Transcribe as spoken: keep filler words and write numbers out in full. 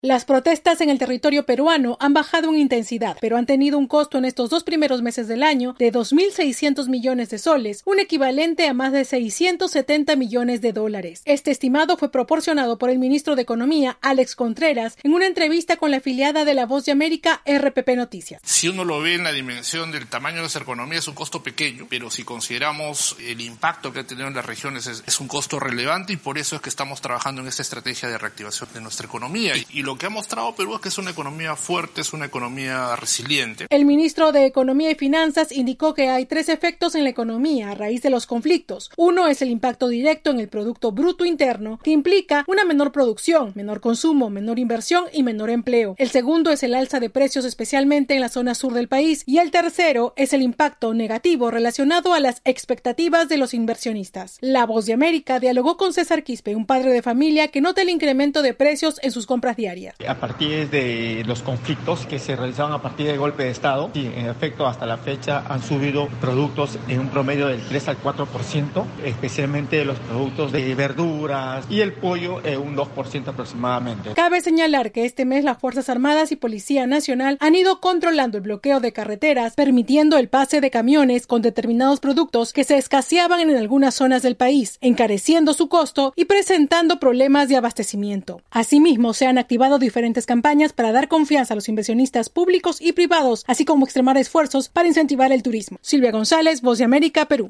Las protestas en el territorio peruano han bajado en intensidad, pero han tenido un costo en estos dos primeros meses del año de dos mil seiscientos millones de soles, un equivalente a más de seiscientos setenta millones de dólares. Este estimado fue proporcionado por el ministro de Economía, Alex Contreras, en una entrevista con la afiliada de La Voz de América, R P P Noticias. Si uno lo ve en la dimensión del tamaño de nuestra economía, es un costo pequeño, pero si consideramos el impacto que ha tenido en las regiones, es, es un costo relevante, y por eso es que estamos trabajando en esta estrategia de reactivación de nuestra economía. Y, y lo que ha mostrado Perú es que es una economía fuerte, es una economía resiliente. El ministro de Economía y Finanzas indicó que hay tres efectos en la economía a raíz de los conflictos. Uno es el impacto directo en el Producto Bruto Interno, que implica una menor producción, menor consumo, menor inversión y menor empleo. El segundo es el alza de precios, especialmente en la zona sur del país. Y el tercero es el impacto negativo relacionado a las expectativas de los inversionistas. La Voz de América dialogó con César Quispe, un padre de familia que nota el incremento de precios en sus compras diarias. A partir de los conflictos que se realizaban a partir del golpe de Estado, y en efecto hasta la fecha han subido productos en un promedio del tres al cuatro por ciento, especialmente los productos de verduras y el pollo en un dos por ciento aproximadamente. Cabe señalar que este mes las Fuerzas Armadas y Policía Nacional han ido controlando el bloqueo de carreteras, permitiendo el pase de camiones con determinados productos que se escaseaban en algunas zonas del país, encareciendo su costo y presentando problemas de abastecimiento. Asimismo, se han activado diferentes campañas para dar confianza a los inversionistas públicos y privados, así como extremar esfuerzos para incentivar el turismo. Silvia González, Voz de América, Perú.